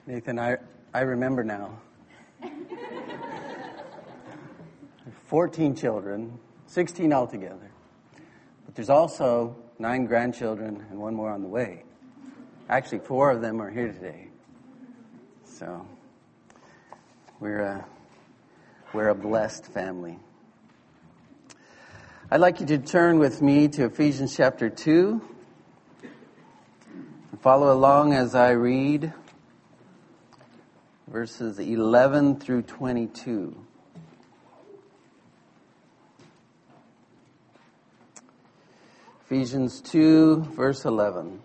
Nathan, I remember now. 14 children, 16 altogether. But there's also 9 grandchildren and 1 more on the way. Actually, 4 of them are here today. So we're a blessed family. I'd like you to turn with me to Ephesians chapter 2. Follow along as I read verses 11 through 22. Ephesians 2, verse 11.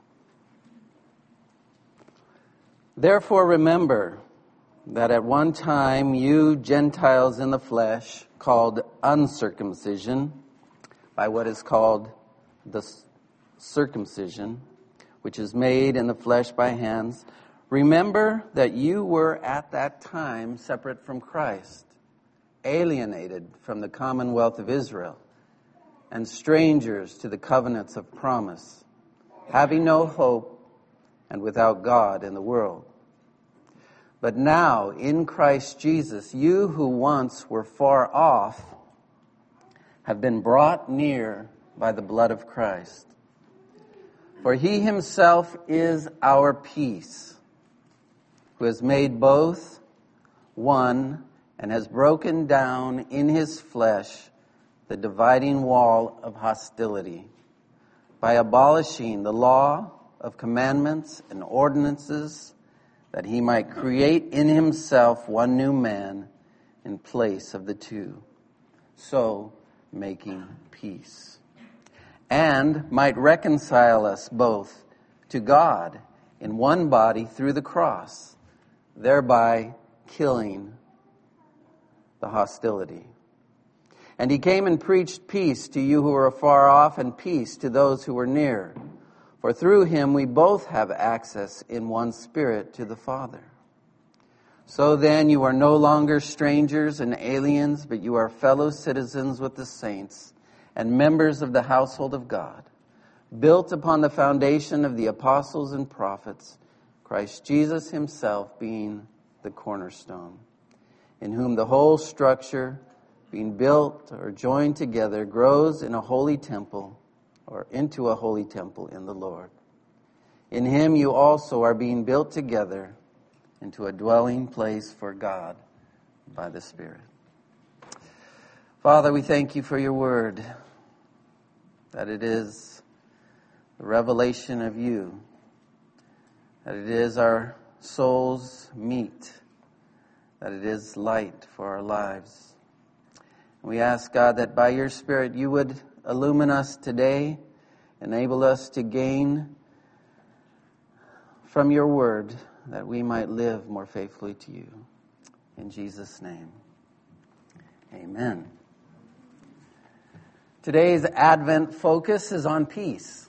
Therefore remember that at one time you Gentiles in the flesh, called uncircumcision, by what is called the circumcision, which is made in the flesh by hands, remember that you were at that time separate from Christ, alienated from the commonwealth of Israel, and strangers to the covenants of promise, having no hope and without God in the world. But now, in Christ Jesus, you who once were far off have been brought near by the blood of Christ. For he himself is our peace, who has made both one and has broken down in his flesh the dividing wall of hostility, by abolishing the law of commandments and ordinances, that he might create in himself one new man in place of the two, so making peace, and might reconcile us both to God in one body through the cross, thereby killing the hostility. And he came and preached peace to you who were afar off, and peace to those who were near. For through him we both have access in one Spirit to the Father. So then you are no longer strangers and aliens, but you are fellow citizens with the saints and members of the household of God, built upon the foundation of the apostles and prophets, Christ Jesus himself being the cornerstone, in whom the whole structure, being built or joined together, grows in a holy temple, or into a holy temple in the Lord. In him you also are being built together into a dwelling place for God by the Spirit. Father, we thank you for your word, that it is the revelation of you, that it is our soul's meat, that it is light for our lives. We ask, God, that by your Spirit you would illumine us today, enable us to gain from your word, that we might live more faithfully to you. In Jesus' name, amen. Today's Advent focus is on peace.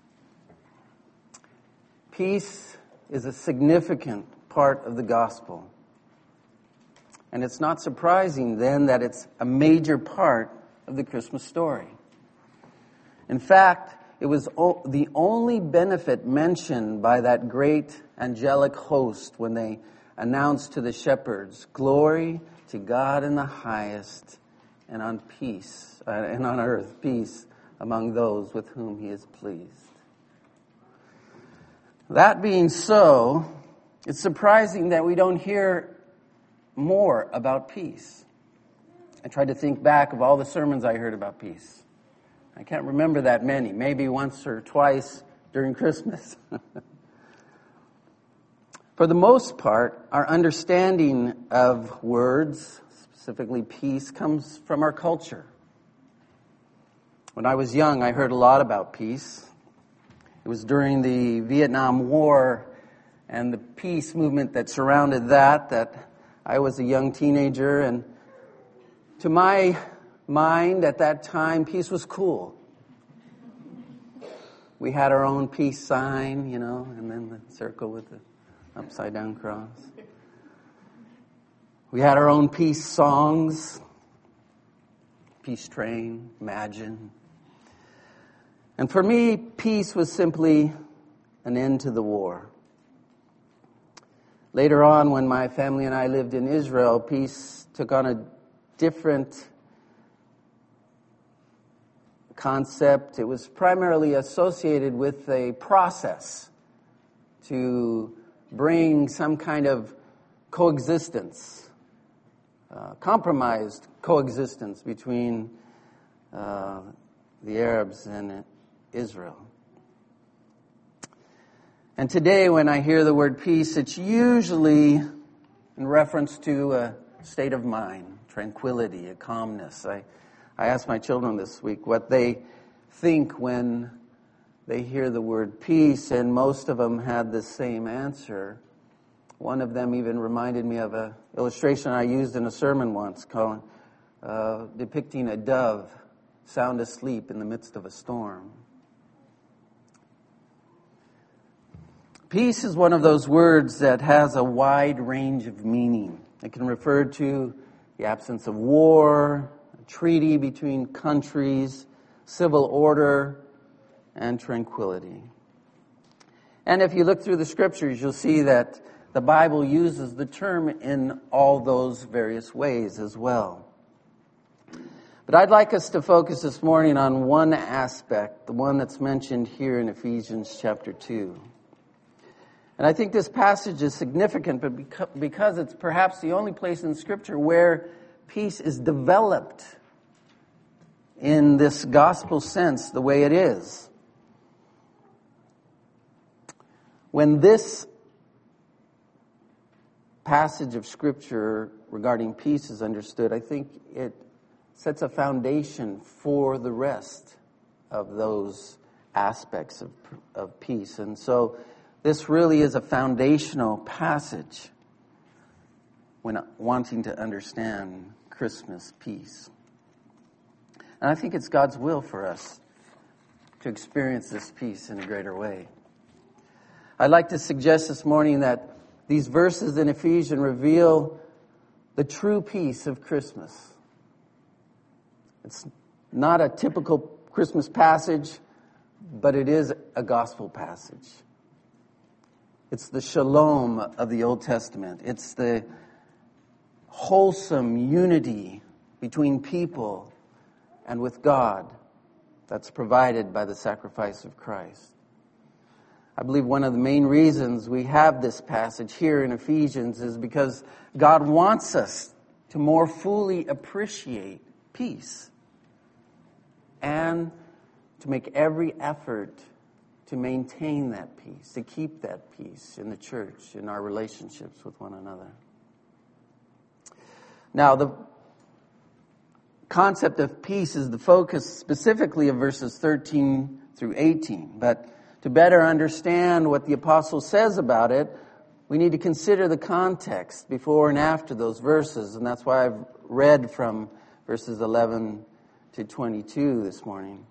Peace is a significant part of the gospel. And it's not surprising then that it's a major part of the Christmas story. In fact, it was the only benefit mentioned by that great angelic host when they announced to the shepherds, "Glory to God in the highest, and on earth peace among those with whom he is pleased." That being so, it's surprising that we don't hear more about peace. I tried to think back of all the sermons I heard about peace. I can't remember that many, maybe once or twice during Christmas. For the most part, our understanding of words, specifically peace, comes from our culture. When I was young, I heard a lot about peace. It was during the Vietnam War and the peace movement that surrounded that I was a young teenager, and to my mind at that time, peace was cool. We had our own peace sign, and then the circle with the upside down cross. We had our own peace songs, Peace Train, Imagine. And for me, peace was simply an end to the war. Later on, when my family and I lived in Israel, peace took on a different concept. It was primarily associated with a process to bring some kind of coexistence, compromised coexistence between the Arabs and Israel. And today, when I hear the word peace, it's usually in reference to a state of mind, tranquility, a calmness. I asked my children this week what they think when they hear the word peace, and most of them had the same answer. One of them even reminded me of an illustration I used in a sermon once, depicting a dove sound asleep in the midst of a storm. Peace is one of those words that has a wide range of meaning. It can refer to the absence of war, a treaty between countries, civil order, and tranquility. And if you look through the scriptures, you'll see that the Bible uses the term in all those various ways as well. But I'd like us to focus this morning on one aspect, the one that's mentioned here in Ephesians chapter 2. And I think this passage is significant, but because it's perhaps the only place in Scripture where peace is developed in this gospel sense the way it is. When this passage of Scripture regarding peace is understood, I think it sets a foundation for the rest of those aspects of peace. And so this really is a foundational passage when wanting to understand Christmas peace. And I think it's God's will for us to experience this peace in a greater way. I'd like to suggest this morning that these verses in Ephesians reveal the true peace of Christmas. It's not a typical Christmas passage, but it is a gospel passage. It's the shalom of the Old Testament. It's the wholesome unity between people and with God that's provided by the sacrifice of Christ. I believe one of the main reasons we have this passage here in Ephesians is because God wants us to more fully appreciate peace and to make every effort to maintain that peace, to keep that peace in the church, in our relationships with one another. Now, the concept of peace is the focus specifically of verses 13 through 18. But to better understand what the apostle says about it, we need to consider the context before and after those verses. And that's why I've read from verses 11 to 22 this morning.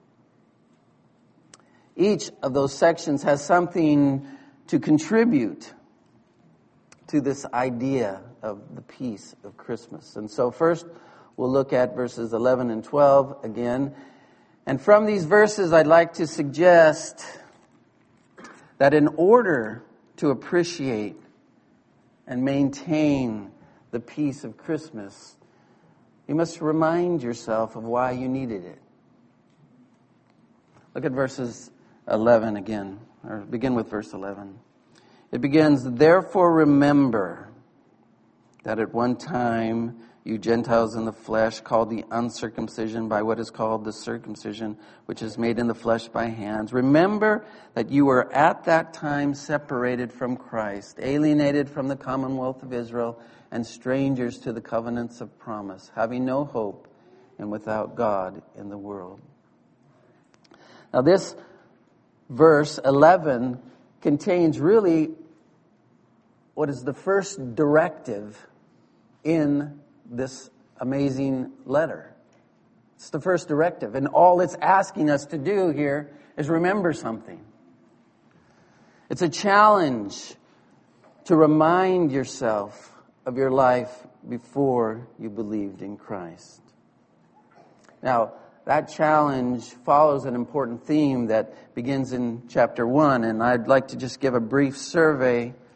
Each of those sections has something to contribute to this idea of the peace of Christmas. And so first, we'll look at verses 11 and 12 again. And from these verses, I'd like to suggest that in order to appreciate and maintain the peace of Christmas, you must remind yourself of why you needed it. Look at verses 11 again, or begin with verse 11. It begins, "Therefore remember that at one time you Gentiles in the flesh, called the uncircumcision by what is called the circumcision, which is made in the flesh by hands. Remember that you were at that time separated from Christ, alienated from the commonwealth of Israel, and strangers to the covenants of promise, having no hope and without God in the world." Now this verse 11 contains really what is the first directive in this amazing letter. It's the first directive. And all it's asking us to do here is remember something. It's a challenge to remind yourself of your life before you believed in Christ. Now, that challenge follows an important theme that begins in chapter 1, and I'd like to just give a brief survey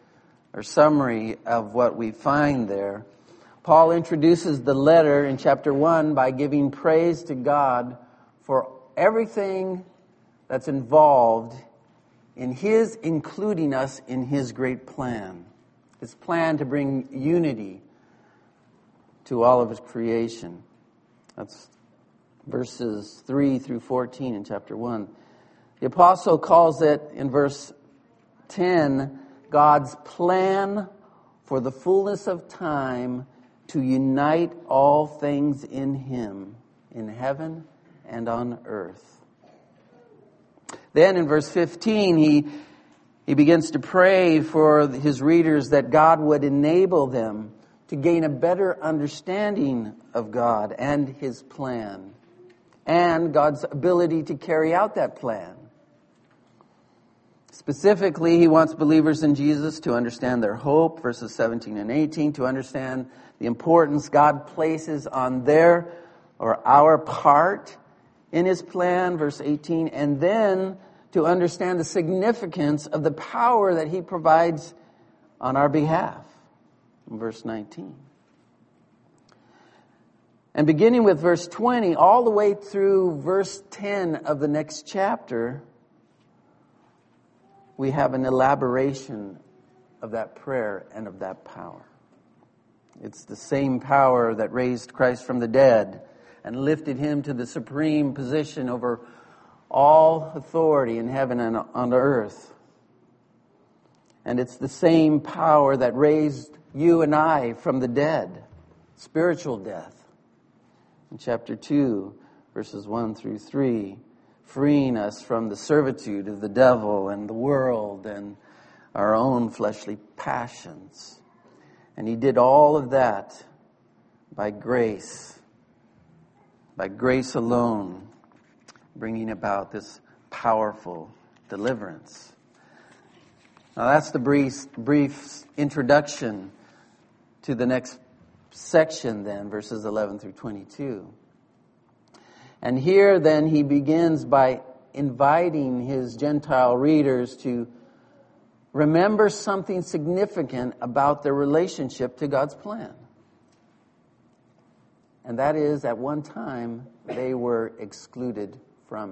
or summary of what we find there. Paul introduces the letter in chapter 1 by giving praise to God for everything that's involved in His including us in His great plan. His plan to bring unity to all of His creation. That's verses 3 through 14 in chapter 1. The apostle calls it, in verse 10, God's plan for the fullness of time to unite all things in Him, in heaven and on earth. Then in verse 15, he begins to pray for his readers that God would enable them to gain a better understanding of God and His plan, and God's ability to carry out that plan. Specifically, he wants believers in Jesus to understand their hope, verses 17 and 18, to understand the importance God places on their or our part in His plan, verse 18, and then to understand the significance of the power that He provides on our behalf, verse 19. And beginning with verse 20, all the way through verse 10 of the next chapter, we have an elaboration of that prayer and of that power. It's the same power that raised Christ from the dead and lifted Him to the supreme position over all authority in heaven and on earth. And it's the same power that raised you and I from the dead, spiritual death. In chapter 2, verses 1 through 3, freeing us from the servitude of the devil and the world and our own fleshly passions. And He did all of that by grace alone, bringing about this powerful deliverance. Now that's the brief introduction to the next section then, verses 11 through 22. And here then he begins by inviting his Gentile readers to remember something significant about their relationship to God's plan. And that is, at one time, they were excluded from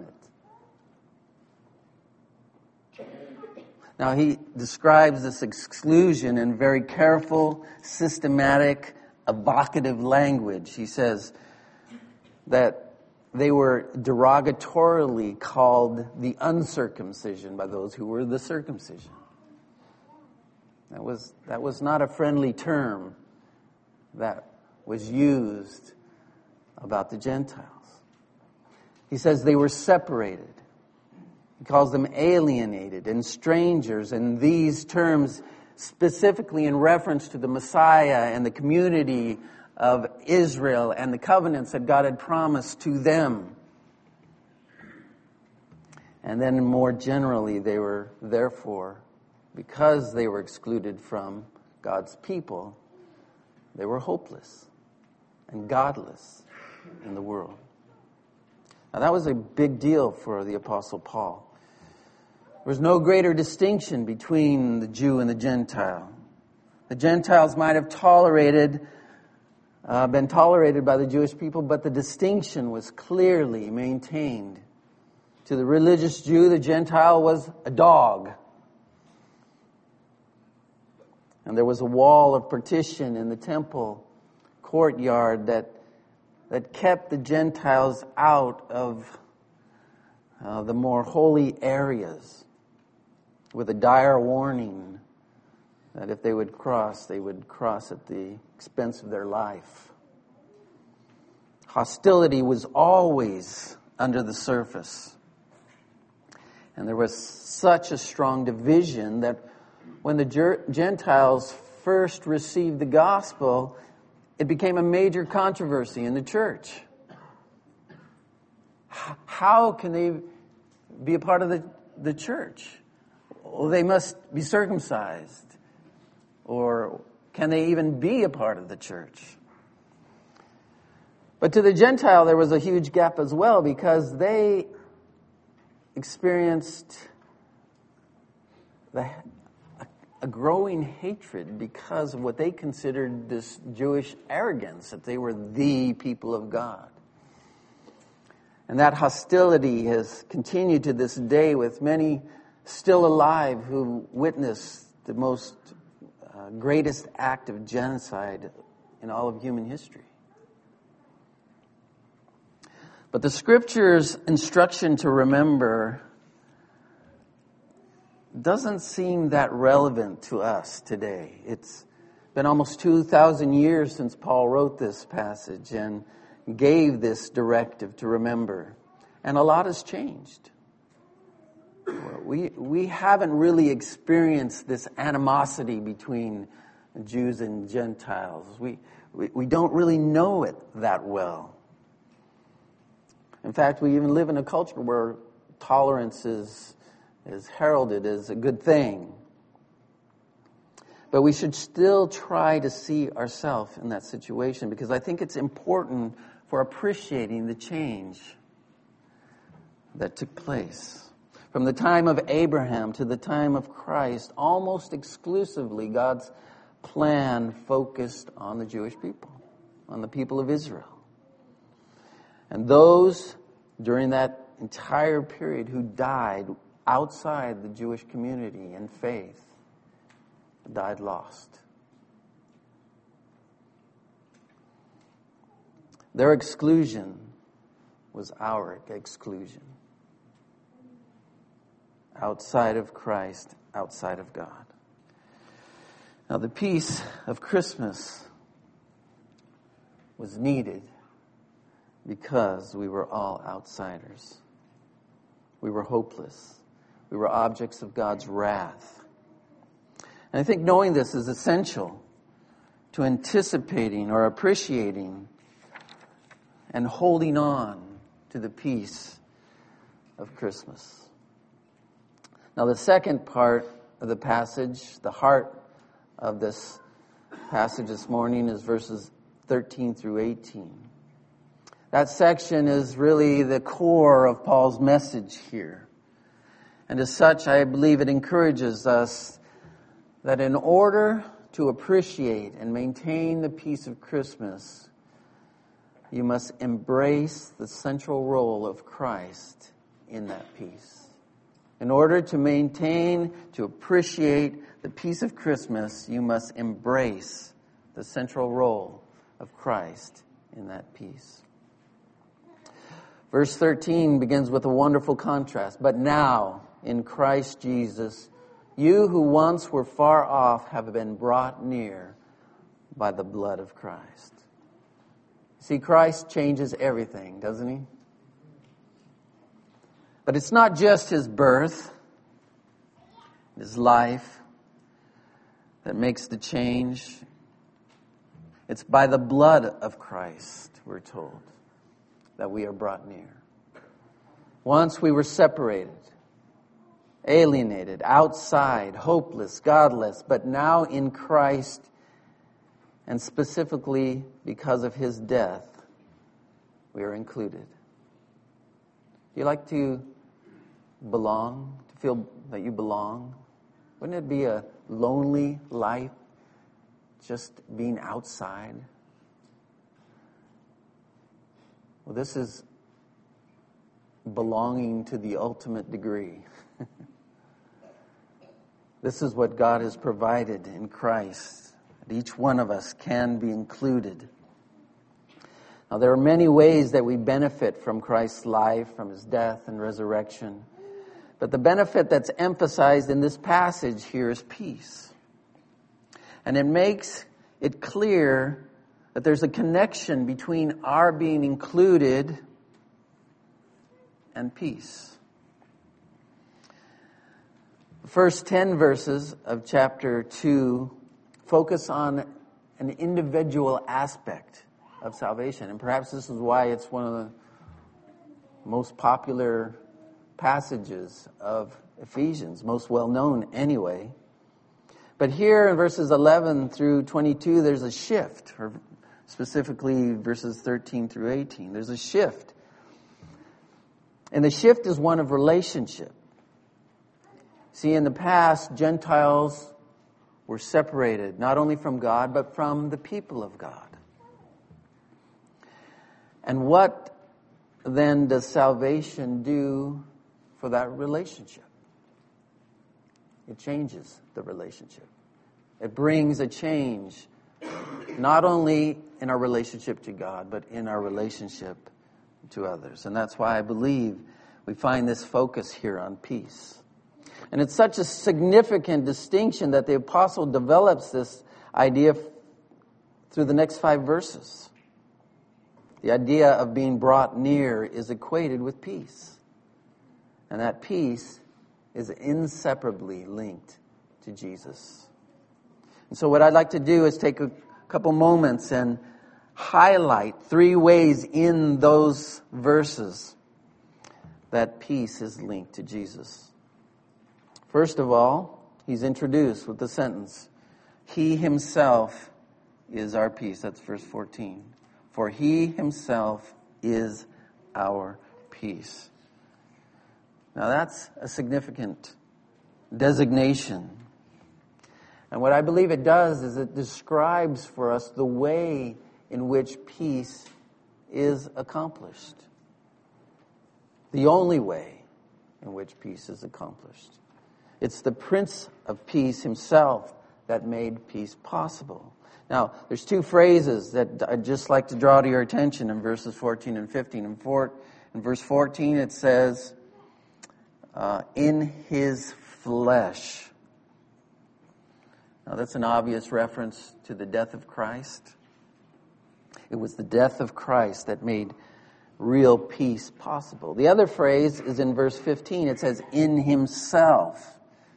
it. Now he describes this exclusion in very careful, systematic, evocative language. He says that they were derogatorily called the uncircumcision by those who were the circumcision. That was not a friendly term that was used about the Gentiles. He says they were separated. He calls them alienated and strangers, and these terms specifically in reference to the Messiah and the community of Israel and the covenants that God had promised to them. And then more generally, they were therefore, because they were excluded from God's people, they were hopeless and godless in the world. Now that was a big deal for the Apostle Paul. There was no greater distinction between the Jew and the Gentile. The Gentiles might have been tolerated by the Jewish people, but the distinction was clearly maintained. To the religious Jew, the Gentile was a dog. And there was a wall of partition in the temple courtyard that kept the Gentiles out of the more holy areas, with a dire warning that if they would cross at the expense of their life. Hostility was always under the surface. And there was such a strong division that when the Gentiles first received the gospel, it became a major controversy in the church. How can they be a part of the church? Well, they must be circumcised. Or can they even be a part of the church? But to the Gentile, there was a huge gap as well, because they experienced a a growing hatred because of what they considered this Jewish arrogance, that they were the people of God. And that hostility has continued to this day, with many still alive who witnessed the most greatest act of genocide in all of human history. But the Scripture's instruction to remember doesn't seem that relevant to us today. It's been almost 2,000 years since Paul wrote this passage and gave this directive to remember. And a lot has changed. We haven't really experienced this animosity between Jews and Gentiles. We don't really know it that well. In fact, we even live in a culture where tolerance is heralded as a good thing. But we should still try to see ourselves in that situation, because I think it's important for appreciating the change that took place. From the time of Abraham to the time of Christ, almost exclusively God's plan focused on the Jewish people, on the people of Israel. And those during that entire period who died outside the Jewish community and faith died lost. Their exclusion was our exclusion. Outside of Christ, outside of God. Now, the peace of Christmas was needed because we were all outsiders. We were hopeless. We were objects of God's wrath. And I think knowing this is essential to anticipating or appreciating and holding on to the peace of Christmas. Now, the second part of the passage, the heart of this passage this morning, is verses 13 through 18. That section is really the core of Paul's message here. And as such, I believe it encourages us that in order to appreciate and maintain the peace of Christmas, you must embrace the central role of Christ in that peace. In order to maintain, to appreciate the peace of Christmas, you must embrace the central role of Christ in that peace. Verse 13 begins with a wonderful contrast. But now, in Christ Jesus, you who once were far off have been brought near by the blood of Christ. See, Christ changes everything, doesn't he? But it's not just his birth, his life, that makes the change. It's by the blood of Christ, we're told, that we are brought near. Once we were separated, alienated, outside, hopeless, godless, but now in Christ, and specifically because of his death, we are included. Do you like to belong, to feel that you belong? Wouldn't it be a lonely life just being outside? Well, this is belonging to the ultimate degree. This is what God has provided in Christ, that each one of us can be included. Now, there are many ways that we benefit from Christ's life, from his death and resurrection. But the benefit that's emphasized in this passage here is peace. And it makes it clear that there's a connection between our being included and peace. The first 10 verses of chapter 2 focus on an individual aspect of salvation. And perhaps this is why it's one of the most popular passages of Ephesians, most well known anyway. But here in verses 11 through 22, there's a shift, or specifically verses 13 through 18. There's a shift. And the shift is one of relationship. See, in the past, Gentiles We're separated not only from God, but from the people of God. And what then does salvation do for that relationship? It changes the relationship. It brings a change, not only in our relationship to God, but in our relationship to others. And that's why I believe we find this focus here on peace. And it's such a significant distinction that the apostle develops this idea through the next 5 verses. The idea of being brought near is equated with peace. And that peace is inseparably linked to Jesus. And so what I'd like to do is take a couple moments and highlight 3 ways in those verses that peace is linked to Jesus. First of all, he's introduced with the sentence, He himself is our peace. That's verse 14. For he himself is our peace. Now that's a significant designation. And what I believe it does is it describes for us the way in which peace is accomplished. The only way in which peace is accomplished. It's the Prince of Peace himself that made peace possible. Now, there's 2 phrases that I'd just like to draw to your attention in verses 14 and 15. In verse 14 it says, in his flesh. Now that's an obvious reference to the death of Christ. It was the death of Christ that made real peace possible. The other phrase is in verse 15. It says, in himself.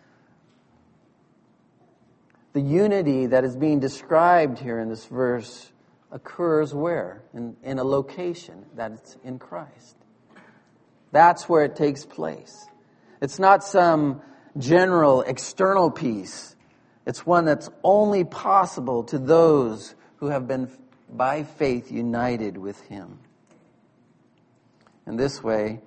The unity that is being described here in this verse occurs where? In a location, that's in Christ. That's where it takes place. It's not some general external peace. It's one that's only possible to those who have been by faith united with him. In this way,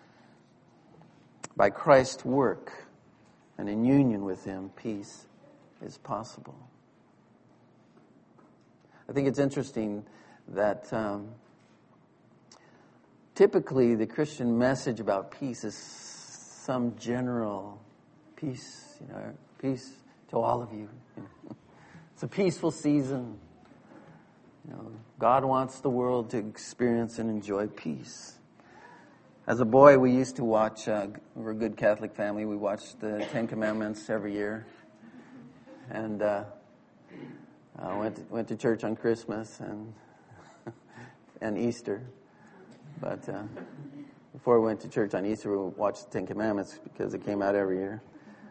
by Christ's work and in union with him, peace is possible. I think it's interesting that typically the Christian message about peace is some general peace, peace to all of you. It's a peaceful season. God wants the world to experience and enjoy peace. As a boy, we used to watch, we're a good Catholic family, we watched the 10 Commandments every year. And went to church on Christmas and Easter. But before we went to church on Easter, we watched the 10 Commandments because it came out every year.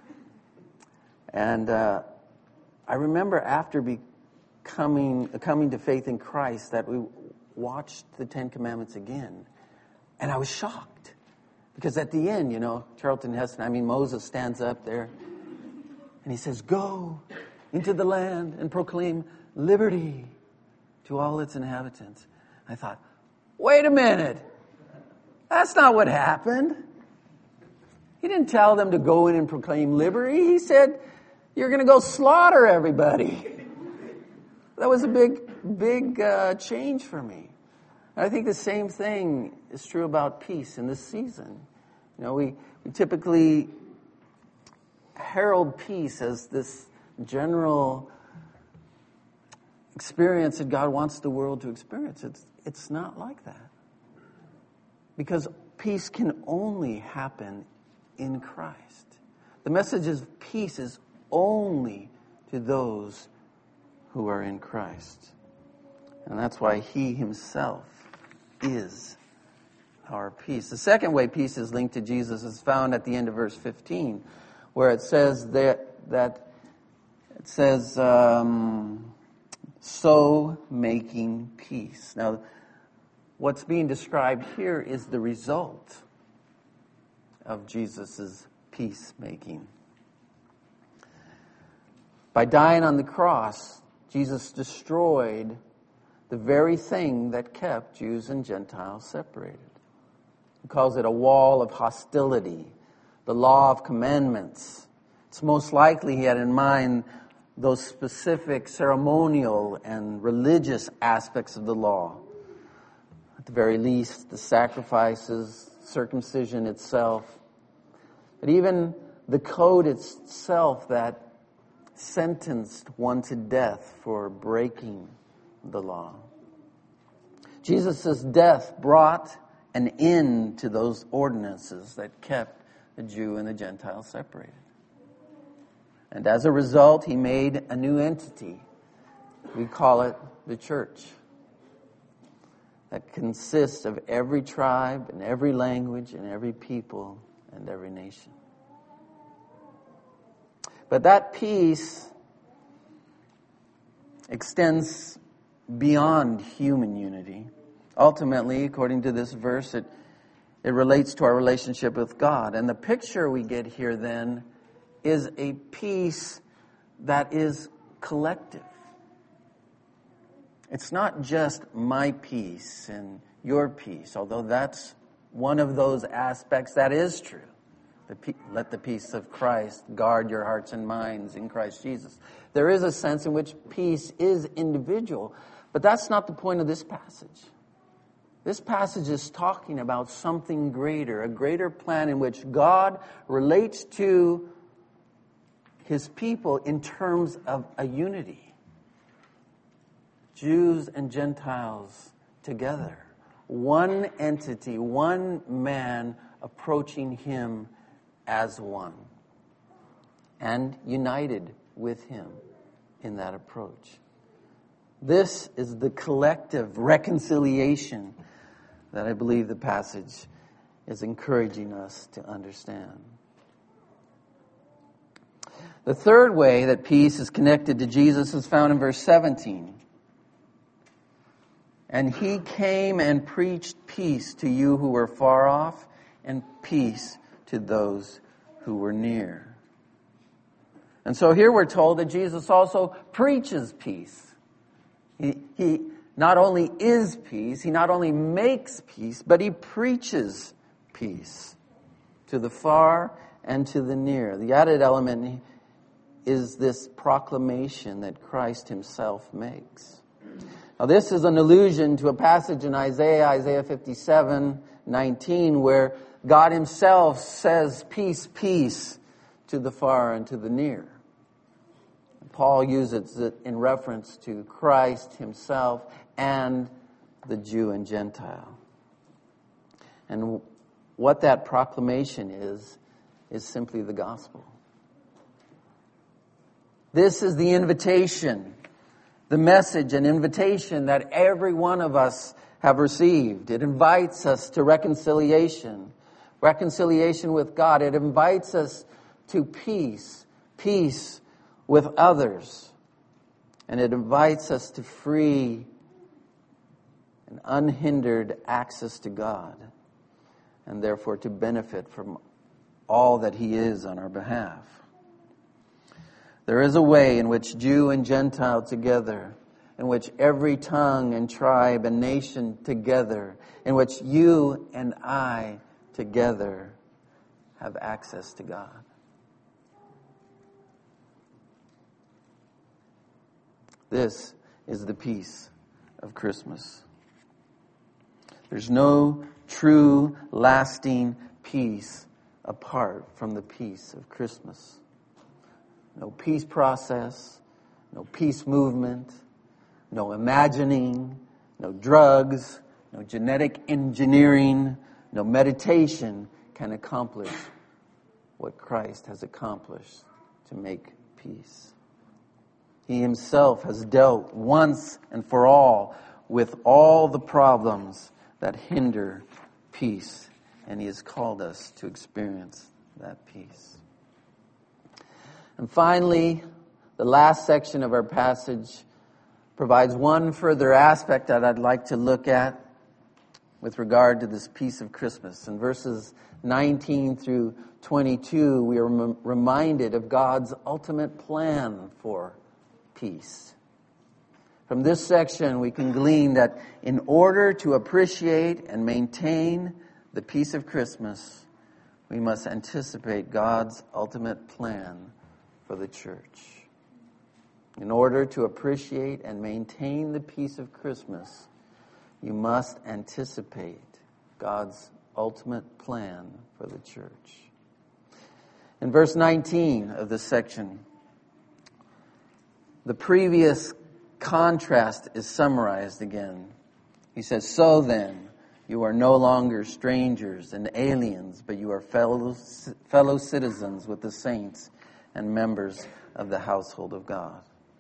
And I remember after coming to faith in Christ that we watched the 10 Commandments again. And I was shocked. Because at the end, Charlton Heston, Moses stands up there. And he says, go into the land and proclaim liberty to all its inhabitants. I thought, wait a minute. That's not what happened. He didn't tell them to go in and proclaim liberty. He said, you're going to go slaughter everybody. That was a big change for me. And I think the same thing is true about peace in this season. We typically herald peace as this general experience that God wants the world to experience. It's not like that. Because peace can only happen in Christ. The message of peace is only to those who are in Christ. And that's why he himself is our peace. The second way peace is linked to Jesus is found at the end of verse 15, where it says so making peace. Now, what's being described here is the result of Jesus' peacemaking. By dying on the cross, Jesus destroyed the very thing that kept Jews and Gentiles separated. He calls it a wall of hostility, the law of commandments. It's most likely he had in mind those specific ceremonial and religious aspects of the law. At the very least, the sacrifices, circumcision itself, but even the code itself that sentenced one to death for breaking the law. Jesus' death brought an end to those ordinances that kept the Jew and the Gentile separated. And as a result, he made a new entity. We call it the church. That consists of every tribe and every language and every people and every nation. But that peace extends beyond human unity. Ultimately, according to this verse, it relates to our relationship with God. And the picture we get here then is a peace that is collective. It's not just my peace and your peace, although that's one of those aspects that is true. Let the peace of Christ guard your hearts and minds in Christ Jesus. There is a sense in which peace is individual, but that's not the point of this passage. This passage is talking about something greater, a greater plan in which God relates to His people in terms of a unity. Jews and Gentiles together. One entity, one man approaching Him as one. And united with Him in that approach. This is the collective reconciliation that I believe the passage is encouraging us to understand. The third way that peace is connected to Jesus is found in verse 17. And He came and preached peace to you who were far off, and peace to those who were near. And so here we're told that Jesus also preaches peace. He not only is peace, He not only makes peace, but He preaches peace to the far and to the near. The added element is this proclamation that Christ Himself makes. Now this is an allusion to a passage in Isaiah 57:19, where God Himself says, peace, peace, to the far and to the near. Paul uses it in reference to Christ Himself and the Jew and Gentile. And what that proclamation is simply the gospel. This is the invitation, the message and invitation that every one of us have received. It invites us to reconciliation with God. It invites us to peace with others. And it invites us to free and unhindered access to God, and therefore to benefit from all that He is on our behalf. There is a way in which Jew and Gentile together, in which every tongue and tribe and nation together, in which you and I together have access to God. This is the peace of Christmas. There's no true, lasting peace apart from the peace of Christmas. No peace process, no peace movement, no imagining, no drugs, no genetic engineering, no meditation can accomplish what Christ has accomplished to make peace. He Himself has dealt once and for all with all the problems that hinder peace, and He has called us to experience that peace. And finally, the last section of our passage provides one further aspect that I'd like to look at with regard to this peace of Christmas. In verses 19 through 22, we are reminded of God's ultimate plan for peace. From this section, we can glean that in order to appreciate and maintain the peace of Christmas, we must anticipate God's ultimate plan for the church. In order to appreciate and maintain the peace of Christmas, you must anticipate God's ultimate plan for the church. In verse 19 of this section, the previous contrast is summarized again. He says, "So then, you are no longer strangers and aliens, but you are fellow citizens with the saints and members of the household of God."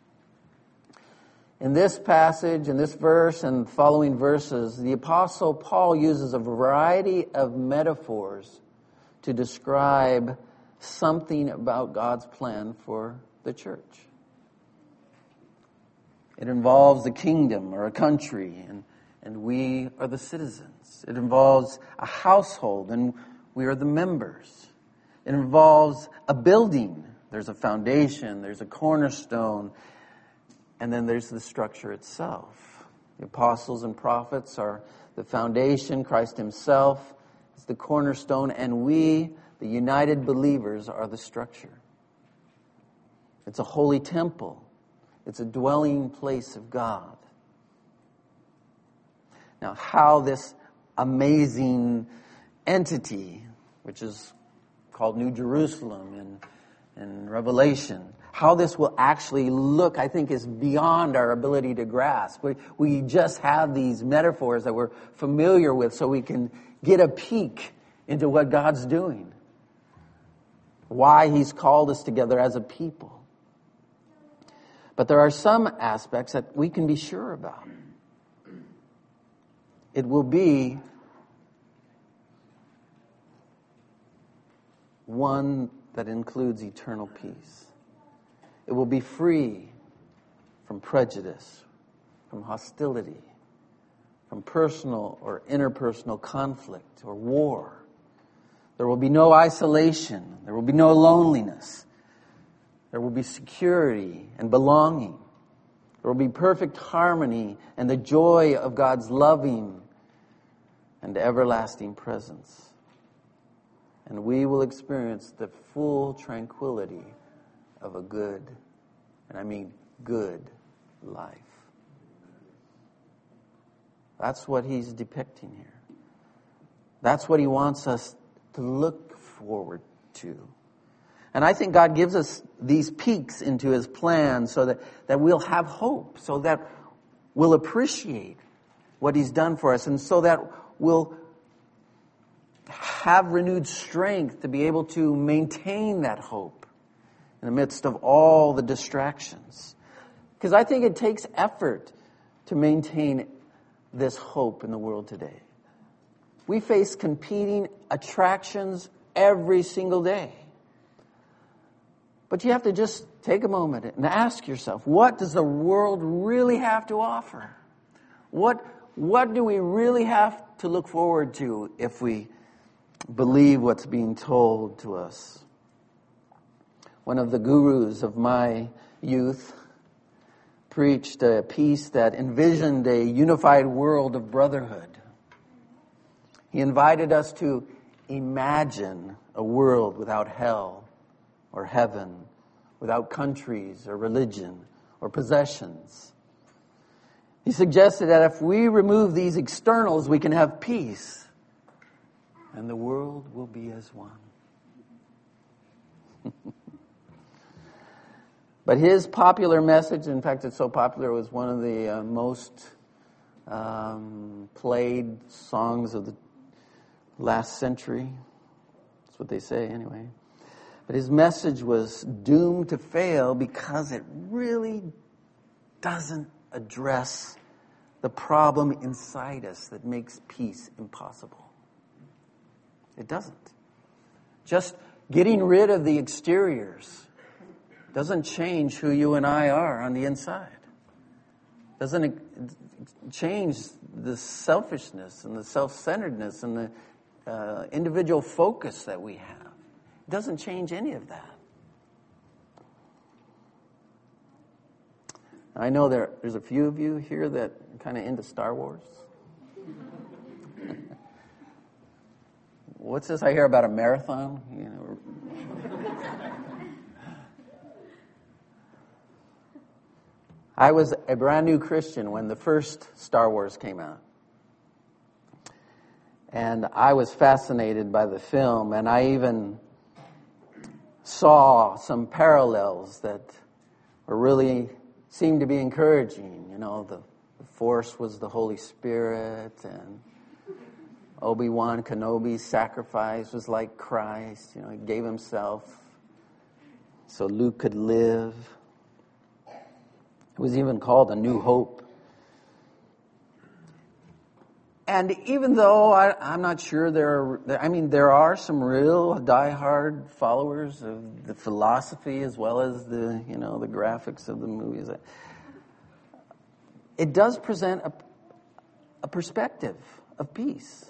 In this passage, in this verse and following verses, the Apostle Paul uses a variety of metaphors to describe something about God's plan for the church. It involves the kingdom or a country, and we are the citizens. It involves a household, and we are the members. It involves a building. There's a foundation, there's a cornerstone, and then there's the structure itself. The apostles and prophets are the foundation. Christ himself is the cornerstone, and we, the united believers, are the structure. It's a holy temple. It's a dwelling place of God. Now, how this amazing entity, which is called New Jerusalem in Revelation, how this will actually look, I think, is beyond our ability to grasp. We just have these metaphors that we're familiar with so we can get a peek into what God's doing, why he's called us together as a people. But there are some aspects that we can be sure about. It will be one that includes eternal peace. It will be free from prejudice, from hostility, from personal or interpersonal conflict or war. There will be no isolation. There will be no loneliness. There will be security and belonging. There will be perfect harmony and the joy of God's loving and everlasting presence. And we will experience the full tranquility of a good, and I mean good, life. That's what he's depicting here. That's what he wants us to look forward to. And I think God gives us these peeks into his plan so that we'll have hope, so that we'll appreciate what he's done for us, and so that we'll have renewed strength to be able to maintain that hope in the midst of all the distractions. Because I think it takes effort to maintain this hope in the world today. We face competing attractions every single day. But you have to just take a moment and ask yourself, what does the world really have to offer? What do we really have to look forward to if we believe what's being told to us? One of the gurus of my youth preached a piece that envisioned a unified world of brotherhood. He invited us to imagine a world without hell or heaven, without countries or religion or possessions. He suggested that if we remove these externals, we can have peace, and the world will be as one. But his popular message, in fact, it's so popular, it was one of the most played songs of the last century. That's what they say, anyway. But his message was doomed to fail because it really doesn't address the problem inside us that makes peace impossible. It doesn't. Just getting rid of the exteriors doesn't change who you and I are on the inside. Doesn't change the selfishness and the self-centeredness and the individual focus that we have. It doesn't change any of that. I know there's a few of you here that are kind of into Star Wars. What's this I hear about a marathon? You know. I was a brand new Christian when the first Star Wars came out. And I was fascinated by the film, and I even saw some parallels that were really seemed to be encouraging. You know, the Force was the Holy Spirit, and Obi-Wan Kenobi's sacrifice was like Christ. You know, he gave himself so Luke could live. It was even called A New Hope. And even though I'm not sure there are some real diehard followers of the philosophy as well as the graphics of the movies. It does present a perspective of peace.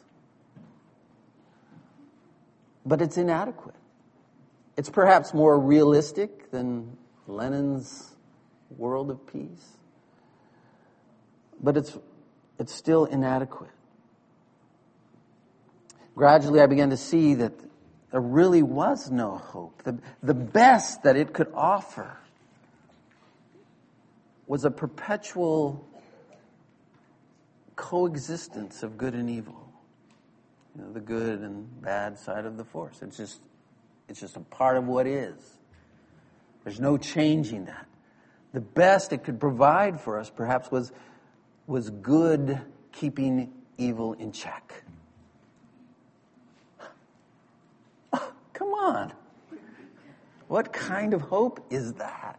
But it's inadequate. It's perhaps more realistic than Lenin's world of peace. But it's still inadequate. Gradually, I began to see that there really was no hope. The best that it could offer was a perpetual coexistence of good and evil. You know, the good and bad side of the Force. It's just a part of what is. There's no changing that. The best it could provide for us, perhaps, was good keeping evil in check. Come on. What kind of hope is that?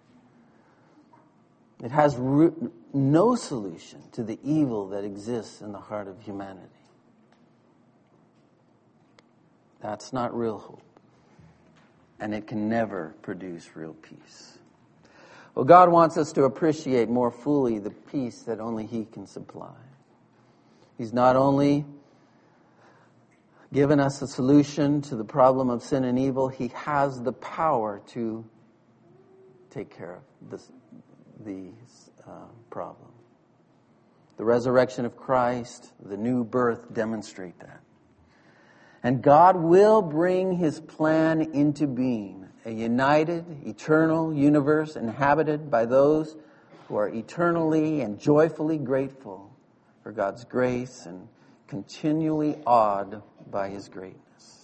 It has no solution to the evil that exists in the heart of humanity. That's not real hope. And it can never produce real peace. Well, God wants us to appreciate more fully the peace that only He can supply. He's not only given us a solution to the problem of sin and evil, He has the power to take care of the problem. The resurrection of Christ, the new birth demonstrate that. And God will bring His plan into being, a united, eternal universe inhabited by those who are eternally and joyfully grateful for God's grace and continually awed by His greatness.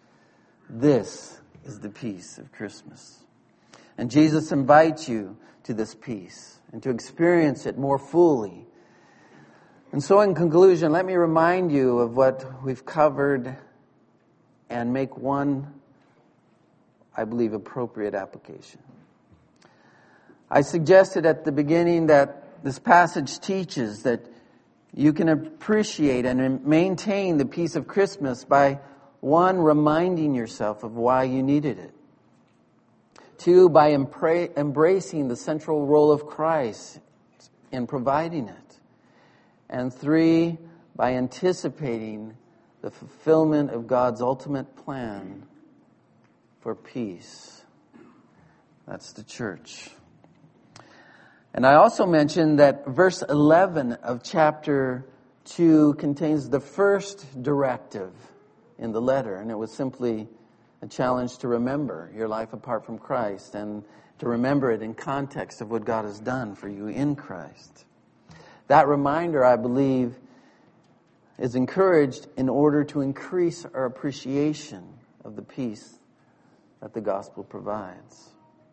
This is the peace of Christmas. And Jesus invites you to this peace and to experience it more fully. And so in conclusion, let me remind you of what we've covered and make one, I believe, appropriate application. I suggested at the beginning that this passage teaches that you can appreciate and maintain the peace of Christmas by, one, reminding yourself of why you needed it. Two, by embracing the central role of Christ in providing it. And three, by anticipating the fulfillment of God's ultimate plan for peace. That's the church. And I also mentioned that verse 11 of chapter 2 contains the first directive in the letter, and it was simply a challenge to remember your life apart from Christ and to remember it in context of what God has done for you in Christ. That reminder, I believe, is encouraged in order to increase our appreciation of the peace that the gospel provides.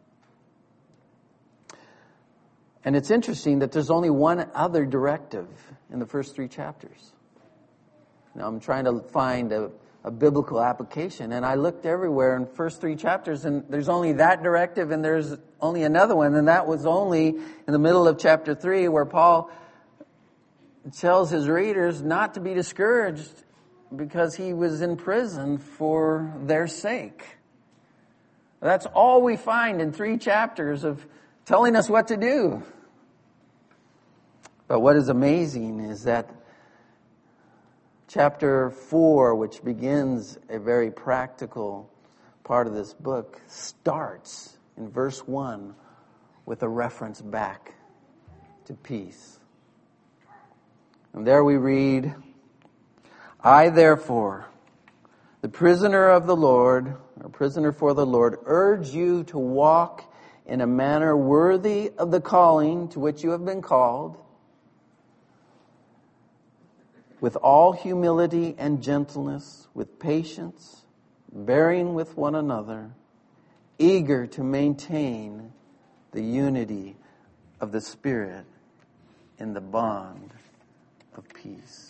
And it's interesting that there's only one other directive in the first 3 chapters. Now, I'm trying to find a biblical application, and I looked everywhere in the first 3 chapters, and there's only that directive, and there's only another one, and that was only in the middle of chapter 3, where Paul tells his readers not to be discouraged because he was in prison for their sake. That's all we find in 3 chapters of telling us what to do. But what is amazing is that chapter 4, which begins a very practical part of this book, starts in verse 1 with a reference back to peace. And there we read, I therefore, the prisoner of the Lord, or prisoner for the Lord, urge you to walk in a manner worthy of the calling to which you have been called, with all humility and gentleness, with patience, bearing with one another, eager to maintain the unity of the Spirit in the bond of peace.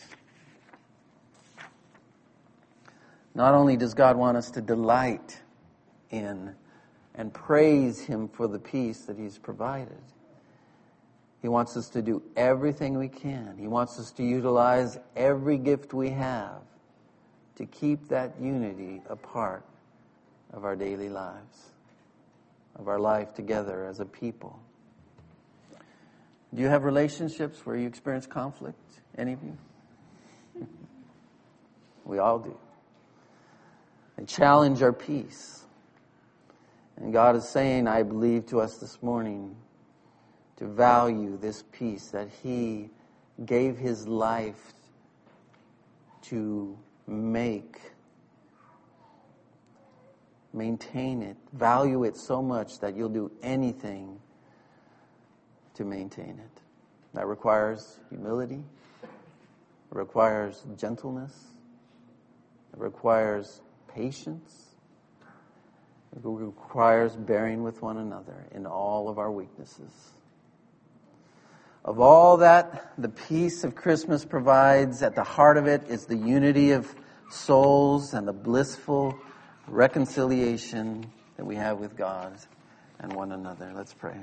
Not only does God want us to delight in and praise Him for the peace that He's provided, He wants us to do everything we can. He wants us to utilize every gift we have to keep that unity a part of our daily lives, of our life together as a people. Do you have relationships where you experience conflict? Any of you? We all do. They challenge our peace. And God is saying, I believe, to us this morning to value this peace that He gave His life to maintain it, value it so much that you'll do anything to maintain it. That requires humility. It requires gentleness. It requires patience. It requires bearing with one another in all of our weaknesses. Of all that the peace of Christmas provides, at the heart of it is the unity of souls and the blissful reconciliation that we have with God and one another. Let's pray.